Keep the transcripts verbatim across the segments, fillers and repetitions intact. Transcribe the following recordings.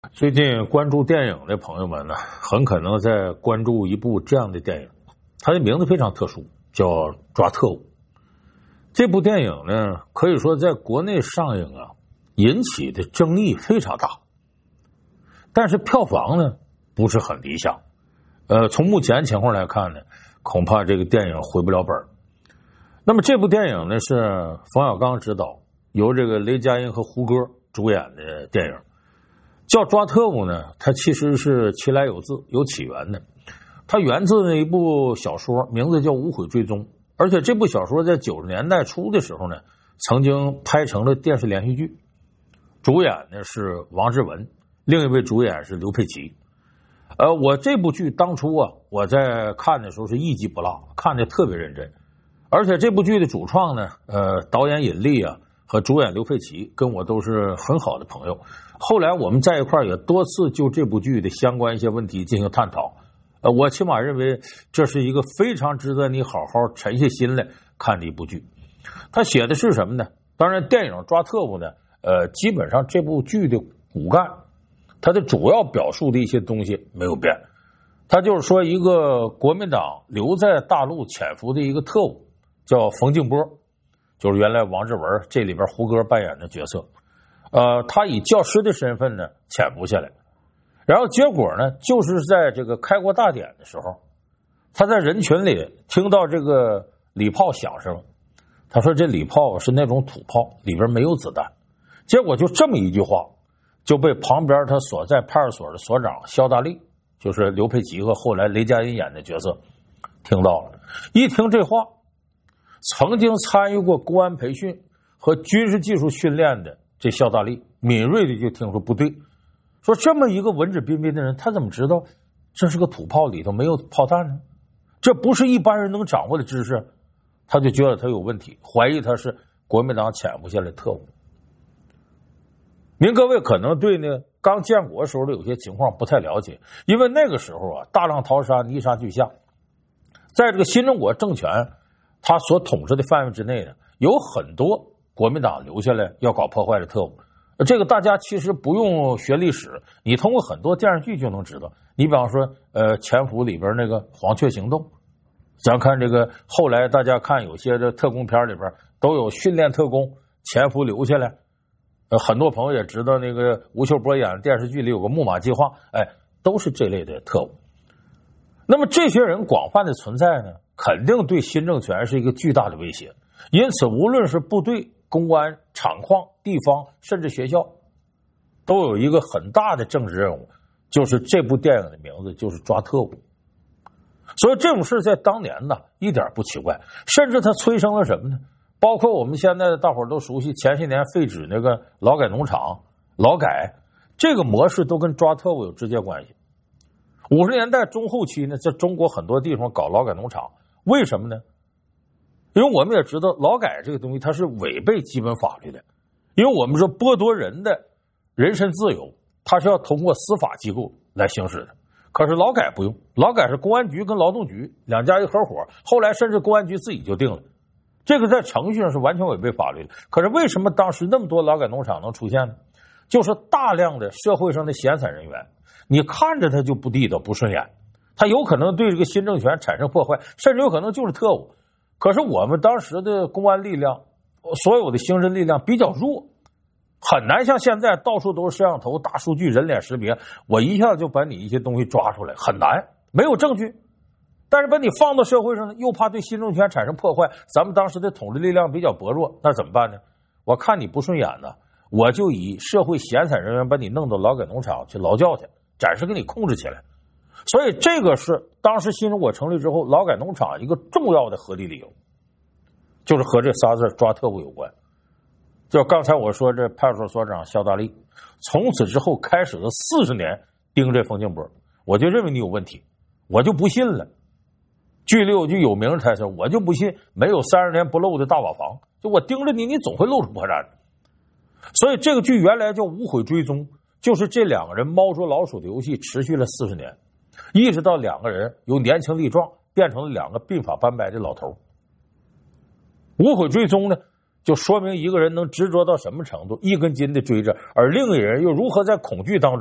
最近关注电影的朋友们呢，很可能在关注一部这样的电影，它的名字非常特殊，叫《抓特务》。这部电影呢，可以说在国内上映啊，引起的争议非常大，但是票房呢不是很理想。呃，从目前情况来看呢，恐怕这个电影回不了本。那么这部电影呢是冯小刚执导，由这个雷佳音和胡歌主演的电影。叫抓特务呢，它其实是其来有自，有起源的。它源自那一部小说，名字叫《无悔追踪》，而且这部小说在九十年代初的时候呢，曾经拍成了电视连续剧，主演呢是王志文，另一位主演是刘佩琦。呃，我这部剧当初啊，我在看的时候是一集不落，看得特别认真。而且这部剧的主创呢，呃，导演尹力啊和主演刘佩琦跟我都是很好的朋友。后来我们在一块儿也多次就这部剧的相关一些问题进行探讨。呃，我起码认为这是一个非常值得你好好沉下心来看的一部剧。他写的是什么呢？当然，电影抓特务呢，呃，基本上这部剧的骨干，它的主要表述的一些东西没有变。他就是说，一个国民党留在大陆潜伏的一个特务，叫冯静波，就是原来王志文这里边胡歌扮演的角色。呃，他以教师的身份呢潜伏下来，然后结果呢，就是在这个开国大典的时候，他在人群里听到这个礼炮响声，他说这礼炮是那种土炮，里边没有子弹。结果就这么一句话，就被旁边他所在派出所的所长肖大力，就是刘佩琦和后来雷佳音演的角色听到了。一听这话，曾经参与过公安培训和军事技术训练的这肖大力敏锐的就听说不对，说这么一个文质彬彬的人，他怎么知道这是个土炮，里头没有炮弹呢？这不是一般人能掌握的知识。他就觉得他有问题，怀疑他是国民党潜伏下来的特务。您各位可能对呢刚建国时候的有些情况不太了解，因为那个时候啊，大浪淘沙，泥沙俱下，在这个新中国政权他所统治的范围之内呢，有很多国民党留下来要搞破坏的特务。这个大家其实不用学历史，你通过很多电视剧就能知道。你比方说呃，潜伏里边那个黄雀行动，咱看这个后来大家看有些的特工片里边都有训练特工潜伏留下来。呃，很多朋友也知道那个吴秀波演的电视剧里有个木马计划，哎，都是这类的特务。那么这些人广泛的存在呢，肯定对新政权是一个巨大的威胁。因此无论是部队、公安、厂矿、地方甚至学校，都有一个很大的政治任务，就是这部电影的名字就是抓特务。所以这种事在当年呢一点不奇怪，甚至它催生了什么呢？包括我们现在的大伙都熟悉前些年废止那个劳改农场，劳改这个模式都跟抓特务有直接关系。五十年代中后期呢，在中国很多地方搞劳改农场，为什么呢？因为我们也知道劳改这个东西它是违背基本法律的，因为我们说剥夺人的人身自由，它是要通过司法机构来行使的。可是劳改不用，劳改是公安局跟劳动局两家一合伙，后来甚至公安局自己就定了，这个在程序上是完全违背法律的。可是为什么当时那么多劳改农场能出现呢？就是大量的社会上的闲散人员，你看着他就不地道不顺眼，他有可能对这个新政权产生破坏，甚至有可能就是特务。可是我们当时的公安力量，所有的刑侦力量比较弱，很难像现在到处都是摄像头、大数据、人脸识别，我一下就把你一些东西抓出来，很难，没有证据。但是把你放到社会上呢，又怕对新政权产生破坏，咱们当时的统治力量比较薄弱，那怎么办呢？我看你不顺眼呢，我就以社会闲散人员把你弄到劳改农场去劳教去，暂时给你控制起来。所以这个是当时新中国成立之后劳改农场一个重要的合理理由，就是和这仨字抓特务有关。就刚才我说这派出所所长肖大力，从此之后开始了四十年盯这冯静波，我就认为你有问题，我就不信了。剧里有句有名的台词，我就不信没有三十年不漏的大瓦房，就我盯着你，你总会露出破绽的。所以这个剧原来叫无悔追踪，就是这两个人猫捉老鼠的游戏持续了四十年，一直到两个人由年轻力壮变成了两个鬓发斑白的老头。无悔追踪呢，就说明一个人能执着到什么程度，一根筋的追着，而另一人又如何在恐惧当中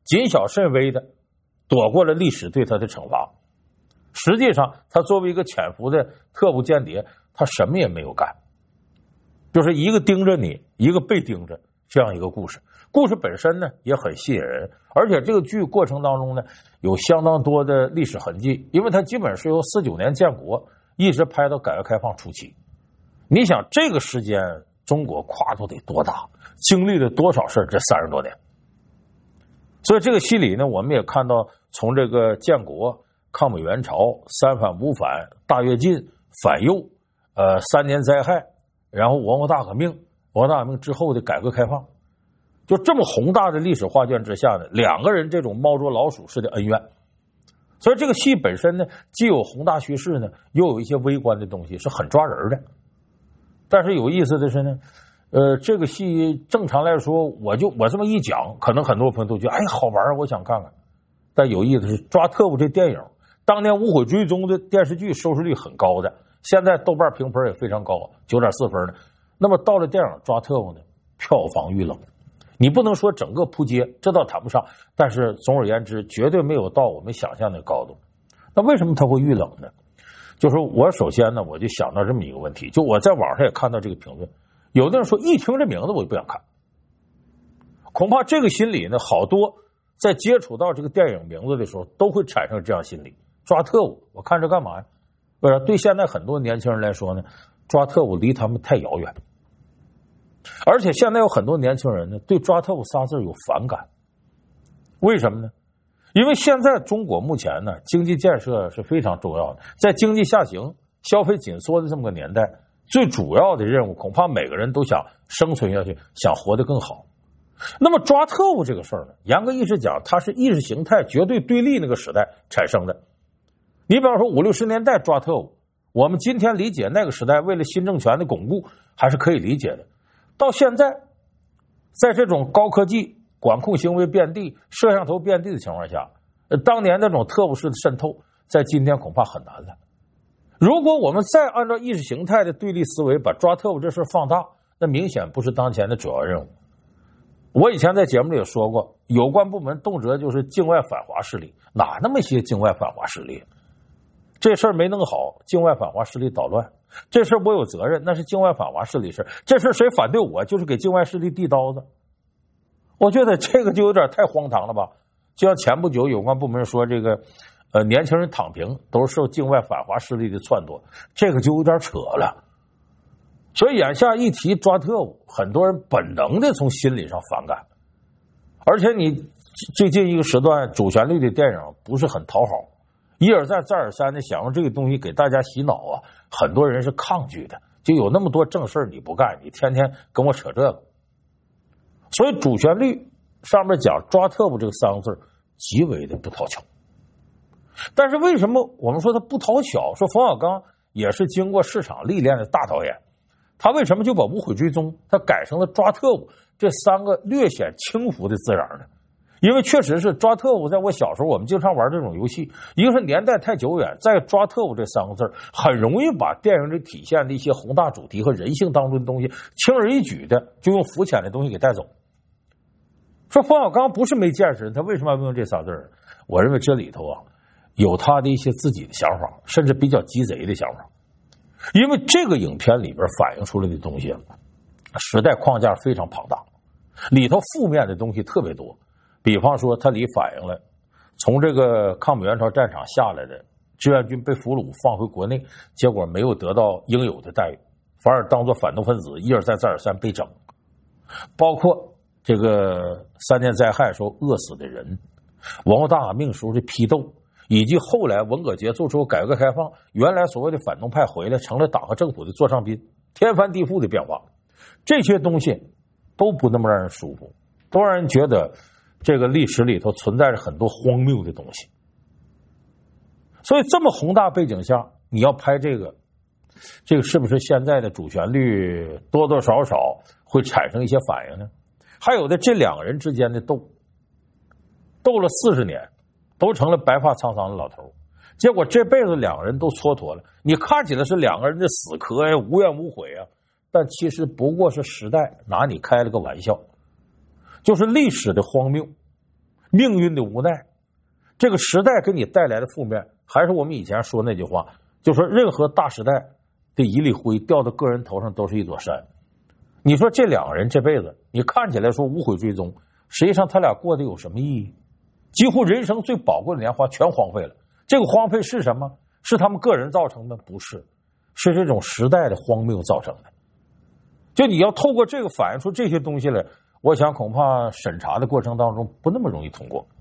谨小慎微的躲过了历史对他的惩罚。实际上，他作为一个潜伏的特务间谍，他什么也没有干，就是一个盯着你，一个被盯着这样一个故事。故事本身呢也很吸引人，而且这个剧过程当中呢有相当多的历史痕迹，因为它基本是由四九年建国一直拍到改革开放初期。你想这个时间中国跨度得多大，经历了多少事这三十多年。所以这个戏里呢，我们也看到从这个建国、抗美援朝、三反五反、大跃进、反右、呃三年灾害，然后文化大革命，文化大革命之后的改革开放，就这么宏大的历史画卷之下呢，两个人这种猫捉老鼠式的恩怨。所以这个戏本身呢，既有宏大叙事呢，又有一些微观的东西，是很抓人的。但是有意思的是呢，呃，这个戏正常来说，我就我这么一讲，可能很多朋友都觉得哎好玩，我想看看。但有意思的是，抓特务这电影，当年《无悔追踪》的电视剧收视率很高的，现在豆瓣评分也非常高，九点四分的。那么到了电影《抓特务》呢，票房遇冷。你不能说整个扑街，这倒谈不上，但是总而言之，绝对没有到我们想象的高度。那为什么它会遇冷呢？就是我首先呢，我就想到这么一个问题，就我在网上也看到这个评论，有的人说一听这名字我就不想看，恐怕这个心理呢，好多在接触到这个电影名字的时候都会产生这样心理。抓特务，我看这干嘛呀？为啥？对现在很多年轻人来说呢，抓特务离他们太遥远。而且现在有很多年轻人呢，对抓特务仨字有反感。为什么呢？因为现在中国目前呢，经济建设是非常重要的，在经济下行、消费紧缩的这么个年代，最主要的任务恐怕每个人都想生存下去，想活得更好。那么抓特务这个事儿呢，严格意义讲，它是意识形态绝对对立那个时代产生的。你比方说五六十年代抓特务，我们今天理解那个时代为了新政权的巩固还是可以理解的。到现在，在这种高科技管控行为遍地、摄像头遍地的情况下，当年那种特务式的渗透，在今天恐怕很难了。如果我们再按照意识形态的对立思维把抓特务这事放大，那明显不是当前的主要任务。我以前在节目里也说过，有关部门动辄就是境外反华势力，哪那么些境外反华势力？这事儿没弄好，境外反华势力捣乱，这事儿我有责任，那是境外反华势力事，这事儿谁反对我，就是给境外势力递刀子。我觉得这个就有点太荒唐了吧？就像前不久有关部门说这个，呃，年轻人躺平都是受境外反华势力的撺掇，这个就有点扯了。所以眼下一提抓特务，很多人本能的从心理上反感。而且你最近一个时段主旋律的电影不是很讨好，一而再再而三的想用这个东西给大家洗脑啊，很多人是抗拒的。就有那么多正事你不干，你天天跟我扯这个。所以主旋律上面讲抓特务这个三个字极为的不讨巧。但是为什么我们说他不讨巧？说冯小刚也是经过市场历练的大导演，他为什么就把无悔追踪他改成了抓特务这三个略显轻浮的字眼呢？因为确实是抓特务，在我小时候我们经常玩这种游戏，一个是年代太久远，再抓特务这三个字很容易把电影里体现的一些宏大主题和人性当中的东西轻而易举的就用肤浅的东西给带走。说冯小刚不是没见识，他为什么要用这仨字？我认为这里头啊有他的一些自己的想法，甚至比较鸡贼的想法。因为这个影片里边反映出来的东西时代框架非常庞大，里头负面的东西特别多。比方说它里反映了从这个抗美援朝战场下来的志愿军被俘虏放回国内，结果没有得到应有的待遇，反而当作反动分子一而再再而三被整。包括这个三年灾害时候饿死的人，文化大革命时候的批斗，以及后来文革结束之后改革开放，原来所谓的反动派回来成了党和政府的座上宾，天翻地覆的变化，这些东西都不那么让人舒服，都让人觉得这个历史里头存在着很多荒谬的东西。所以这么宏大背景下，你要拍这个，这个是不是现在的主旋律多多少少会产生一些反应呢？还有的这两个人之间的斗，斗了四十年，都成了白发苍苍的老头，结果这辈子两个人都蹉跎了。你看起来是两个人的死磕呀，无怨无悔啊，但其实不过是时代拿你开了个玩笑，就是历史的荒谬。 命运的无奈。这个时代给你带来的负面，还是我们以前说那句话，就说任何大时代的一粒灰掉到个人头上都是一座山。你说这两个人这辈子，你看起来说无悔追踪，实际上他俩过得有什么意义？几乎人生最宝贵的年华全荒废了。这个荒废是什么？是他们个人造成的？不是，是这种时代的荒谬造成的。就你要透过这个反映出这些东西来，我想恐怕审查的过程当中不那么容易通过。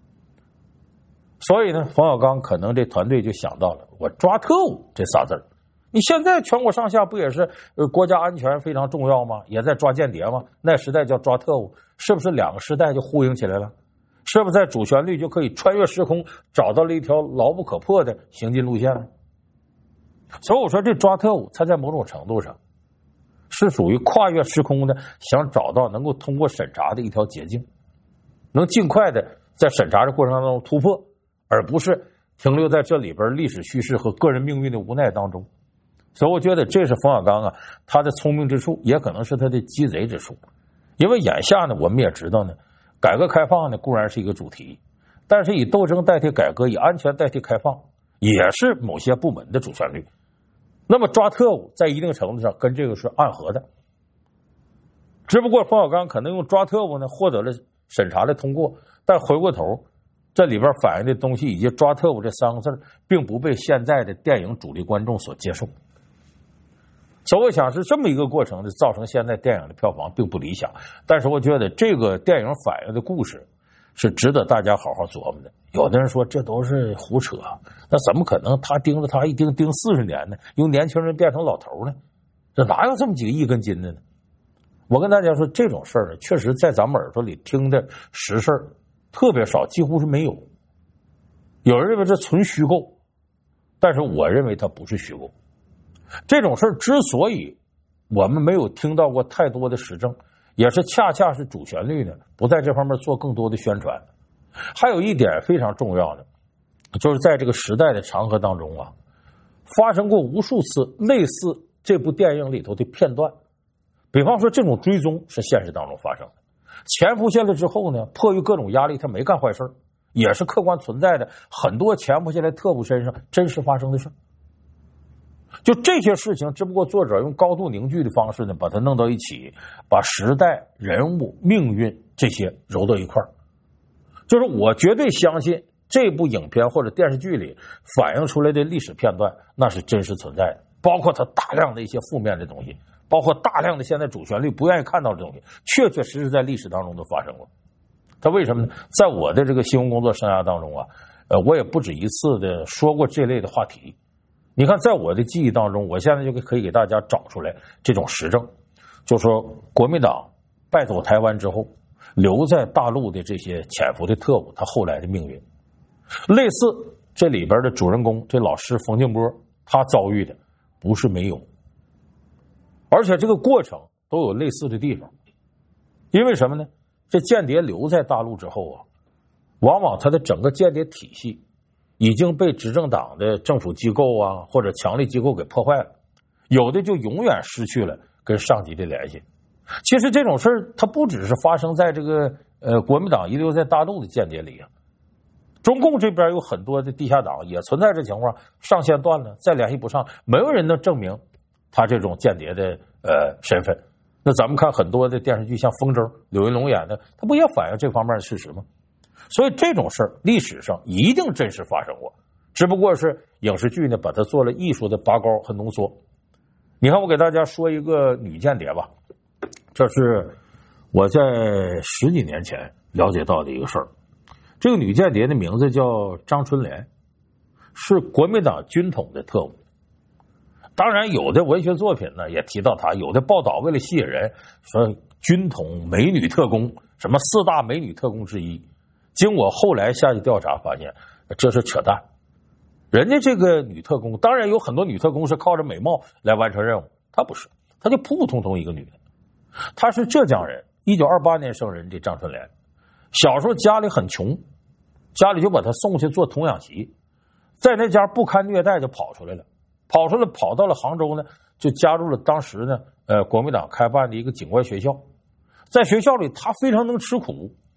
所以呢，冯小刚可能这团队就想到了，我抓特务这仨字儿。你现在全国上下不也是呃国家安全非常重要吗？也在抓间谍吗？那时代叫抓特务，是不是两个时代就呼应起来了？是不是在主旋律就可以穿越时空，找到了一条牢不可破的行进路线呢？所以我说这抓特务，它在某种程度上是属于跨越时空的，想找到能够通过审查的一条捷径，能尽快的在审查的过程当中突破，而不是停留在这里边历史叙事和个人命运的无奈当中。所以我觉得这是冯小刚啊他的聪明之处，也可能是他的鸡贼之处。因为眼下呢，我们也知道呢，改革开放呢固然是一个主题，但是以斗争代替改革，以安全代替开放，也是某些部门的主旋律。那么抓特务在一定程度上跟这个是暗合的，只不过冯小刚可能用抓特务呢获得了审查的通过，但回过头这里边反映的东西以及抓特务这三个字并不被现在的电影主力观众所接受。所以我想是这么一个过程的，造成现在电影的票房并不理想。但是我觉得这个电影反映的故事是值得大家好好琢磨的。有的人说这都是胡扯，那怎么可能他盯着他一盯盯四十年呢？由年轻人变成老头呢？这哪有这么几个一根筋的呢？我跟大家说，这种事儿确实在咱们耳朵里听的实事特别少，几乎是没有。有人认为这纯虚构，但是我认为它不是虚构。这种事儿之所以我们没有听到过太多的实证，也是恰恰是主旋律呢不在这方面做更多的宣传。还有一点非常重要的，就是在这个时代的长河当中啊，发生过无数次类似这部电影里头的片段。比方说这种追踪是现实当中发生的，潜伏下来之后呢，迫于各种压力他没干坏事，也是客观存在的，很多潜伏下来特务身上真实发生的事。就这些事情，只不过作者用高度凝聚的方式呢，把它弄到一起，把时代、人物、命运这些揉到一块儿。就是我绝对相信这部影片或者电视剧里反映出来的历史片段，那是真实存在的，包括它大量的一些负面的东西，包括大量的现在主旋律不愿意看到的东西，确确实实在历史当中都发生过。它为什么呢？在我的这个新闻工作生涯当中啊，呃，我也不止一次的说过这类的话题。你看，在我的记忆当中，我现在就可以给大家找出来这种实证，就说国民党败走台湾之后，留在大陆的这些潜伏的特务，他后来的命运，类似这里边的主人公这老师冯静波，他遭遇的不是没有，而且这个过程都有类似的地方。因为什么呢？这间谍留在大陆之后啊，往往他的整个间谍体系已经被执政党的政府机构啊或者强力机构给破坏了，有的就永远失去了跟上级的联系。其实这种事儿它不只是发生在这个呃国民党遗留在大陆的间谍里啊，中共这边有很多的地下党也存在这情况，上线断了再联系不上，没有人能证明他这种间谍的呃身份。那咱们看很多的电视剧，像《风筝》柳云龙演的，他不也反映这方面的事实吗？所以这种事儿历史上一定真实发生过，只不过是影视剧呢把它做了艺术的拔高和浓缩。你看，我给大家说一个女间谍吧，这是我在十几年前了解到的一个事儿。这个女间谍的名字叫张春莲，是国民党军统的特务。当然有的文学作品呢也提到她，有的报道为了吸引人说军统美女特工，什么四大美女特工之一。经我后来下去调查发现，这是扯淡。人家这个女特工，当然有很多女特工是靠着美貌来完成任务，她不是，她就普普通通一个女的。她是浙江人，一九二八年生人的张春莲。小时候家里很穷，家里就把她送去做童养媳，在那家不堪虐待就跑出来了，跑出来跑到了杭州呢，就加入了当时呢呃国民党开办的一个警官学校。在学校里她非常能吃苦，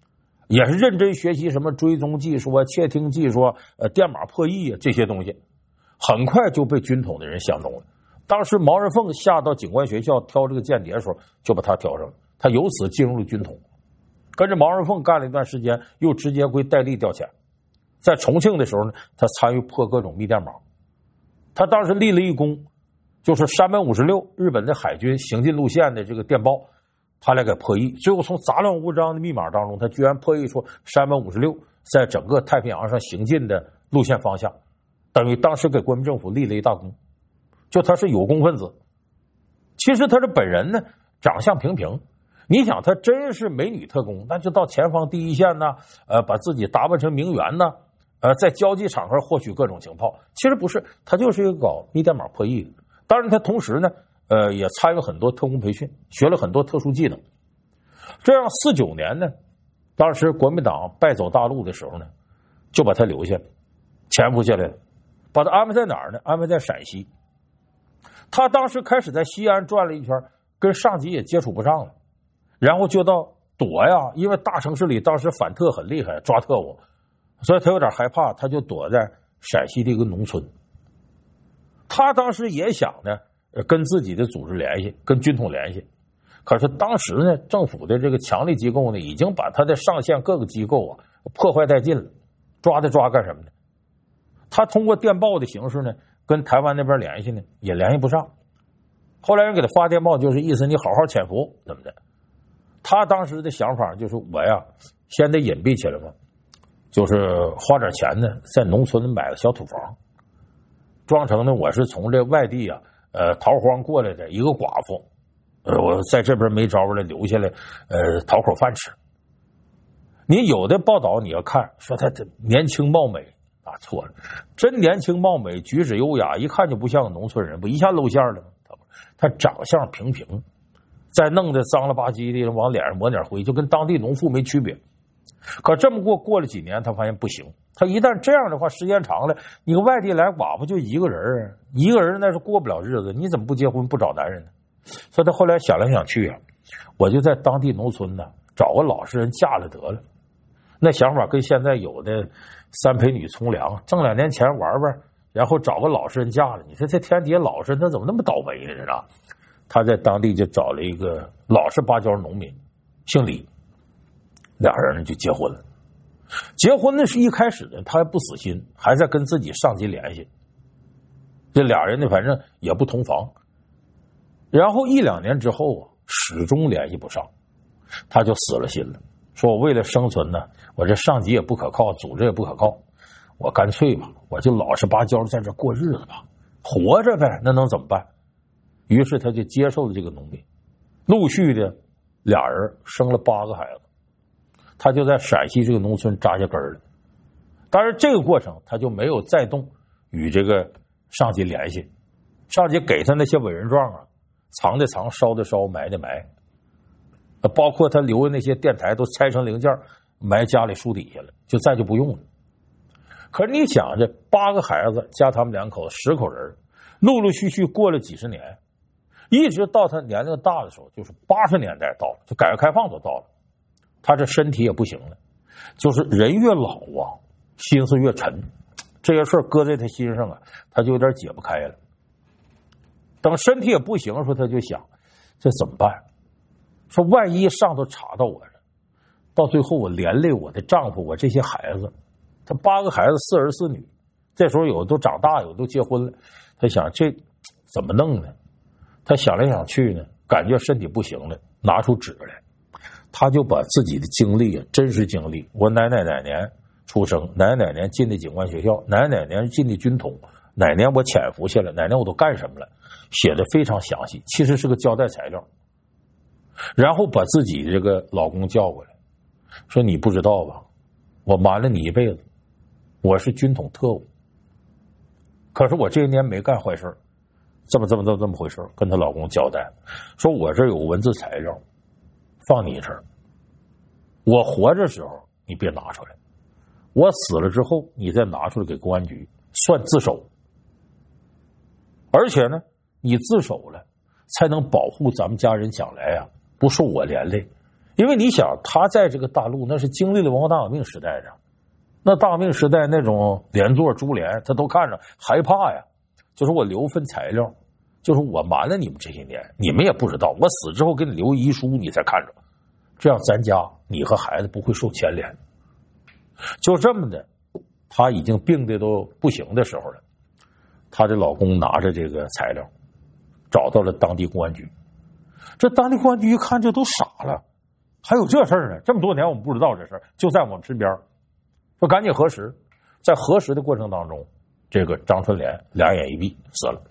也是认真学习什么追踪技术啊、窃听技术啊、呃电码破译啊这些东西，很快就被军统的人相中了。当时毛人凤下到警官学校挑这个间谍的时候，就把他挑上了，他由此进入了军统，跟着毛人凤干了一段时间，又直接归戴笠调遣。在重庆的时候呢，他参与破各种密电码，他当时立了一功，就是山本五十六日本的海军行进路线的这个电报，他来给破译，最后从杂乱无章的密码当中，他居然破译出山本五十六在整个太平洋上行进的路线方向，等于当时给国民政府立了一大功。就他是有功分子。其实他这本人呢，长相平平，你想他真是美女特工，那就到前方第一线呢，呃，把自己打扮成名媛呢，呃，在交际场合获取各种情报。其实不是，他就是一个搞密电码破译的。当然他同时呢，呃，也参与很多特工培训，学了很多特殊技能。这样四九年呢，当时国民党败走大陆的时候呢，就把他留下，潜伏下来了。把他安排在哪儿呢？安排在陕西。他当时开始在西安转了一圈，跟上级也接触不上了，然后就到躲呀，因为大城市里当时反特很厉害，抓特务，所以他有点害怕，他就躲在陕西的一个农村。他当时也想呢，跟自己的组织联系，跟军统联系，可是当时呢，政府的这个强力机构呢，已经把他的上线各个机构啊破坏殆尽了，抓他抓干什么呢？他通过电报的形式呢，跟台湾那边联系呢，也联系不上。后来人给他发电报，就是意思你好好潜伏怎么的。他当时的想法就是我呀，先得隐蔽起来吧，就是花点钱呢，在农村买个小土房，装成呢我是从这外地啊，呃逃荒过来的一个寡妇，呃我在这边没招了，留下来，呃讨口饭吃。你有的报道你要看说他年轻貌美。啊，错了，真年轻貌美，举止优雅，一看就不像个农村人，不一下露馅了吗？他他长相平平，再弄得脏了吧唧的，往脸上抹点灰，就跟当地农妇没区别。可这么过过了几年，他发现不行。他一旦这样的话，时间长了，你个外地来寡妇就一个人，一个人那是过不了日子，你怎么不结婚不找男人呢？所以他后来想来想去啊，我就在当地农村呢找个老实人嫁了得了。那想法跟现在有的三陪女从良，挣两年钱玩玩，然后找个老实人嫁了。你说这天底下老实，他怎么那么倒霉呢？是吧？他在当地就找了一个老实巴交农民，姓李，俩人就结婚了。结婚的是一开始呢，他还不死心，还在跟自己上级联系。这俩人呢，反正也不同房。然后一两年之后啊，始终联系不上，他就死了心了。说我为了生存呢，我这上级也不可靠，组织也不可靠，我干脆吧，我就老实巴交在这过日子吧，活着呗，那能怎么办？于是他就接受了这个农民，陆续的俩人生了八个孩子，他就在陕西这个农村扎下根了。当然这个过程他就没有再动与这个上级联系，上级给他那些委任状啊，藏的藏，烧的烧，埋的埋，包括他留的那些电台都拆成零件埋家里树底下了，就再就不用了。可是你想这八个孩子加他们两口子十口人，陆陆续续过了几十年，一直到他年龄大的时候，就是八十年代到了，就改革开放都到了，他这身体也不行了，就是人越老啊，心思越沉，这些事搁在他心上啊，他就有点解不开了。等身体也不行的时候，他就想这怎么办？说万一上头查到我了，到最后我连累我的丈夫，我这些孩子，他八个孩子四儿四女，这时候有的都长大，有的都结婚了，他想这怎么弄呢？他想来想去呢，感觉身体不行了，拿出纸来，他就把自己的经历啊，真实经历，我哪哪哪年出生，哪哪年进的警官学校，哪哪年进的军统，哪年我潜伏下来，哪年我都干什么了，写的非常详细，其实是个交代材料。然后把自己这个老公叫过来，说你不知道吧，我瞒了你一辈子，我是军统特务，可是我这一年没干坏事，这么这么这么这么回事，跟她老公交代，说我这有文字材料放你这儿，我活着时候你别拿出来，我死了之后你再拿出来给公安局，算自首，而且呢你自首了才能保护咱们家人将来啊不受我连累， 因为你想，他在这个大陆那是经历了文化大革命时代的，那大革命时代那种连坐株连，他都看着害怕呀。就是我留份材料，就是我瞒了你们这些年，你们也不知道，我死之后给你留遗书，你才看着，这样咱家你和孩子不会受牵连。就这么的，他已经病的都不行的时候了，她的老公拿着这个材料找到了当地公安局。这当地公安局一看，这都傻了，还有这事儿呢？这么多年我们不知道这事儿，就在我们身边，说赶紧核实。在核实的过程当中，这个张春莲两眼一闭死了。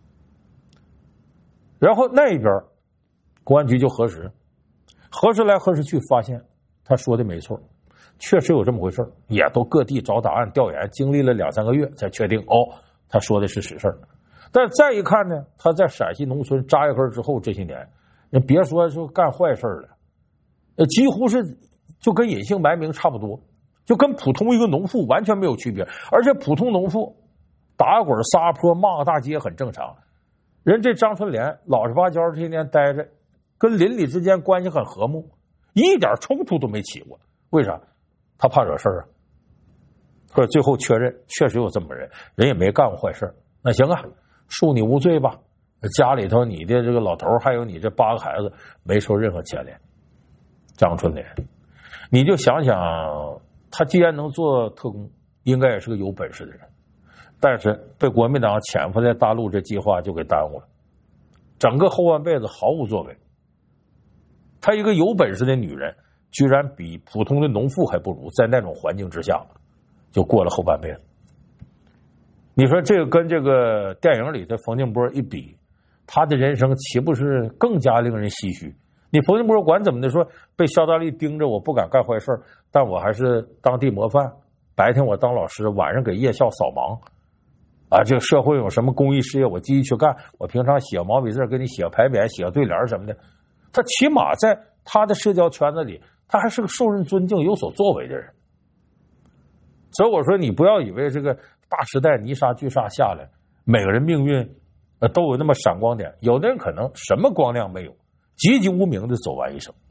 然后那一边公安局就核实，核实来核实去，发现他说的没错，确实有这么回事，也都各地找档案调研，经历了两三个月才确定，哦，他说的是实事。但再一看呢，他在陕西农村扎一根之后，这些年你别说说干坏事了，呃，几乎是就跟隐姓埋名差不多，就跟普通一个农妇完全没有区别。而且普通农妇打滚撒泼骂个大街很正常，人这张春莲老实巴交这些年待着，跟邻里之间关系很和睦，一点冲突都没起过。为啥？他怕惹事儿啊。可是最后确认确实有这么人，人也没干过坏事。那行啊，恕你无罪吧，家里头你的这个老头还有你这八个孩子没受任何牵连。张春莲，你就想想，他既然能做特工，应该也是个有本事的人，但是被国民党潜伏在大陆这计划就给耽误了，整个后半辈子毫无作为。她一个有本事的女人，居然比普通的农妇还不如，在那种环境之下就过了后半辈子。你说这个跟这个电影里的冯静波一比，他的人生岂不是更加令人唏嘘？你冯静波管怎么的说，被肖大力盯着，我不敢干坏事，但我还是当地模范，白天我当老师，晚上给夜校扫盲啊，这个社会有什么公益事业我积极去干，我平常写毛笔字给你写牌匾写对联什么的，他起码在他的社交圈子里他还是个受人尊敬有所作为的人。所以我说你不要以为这个大时代泥沙俱沙下来每个人命运都有那么闪光点，有的人可能什么光亮没有，籍籍无名的走完一生。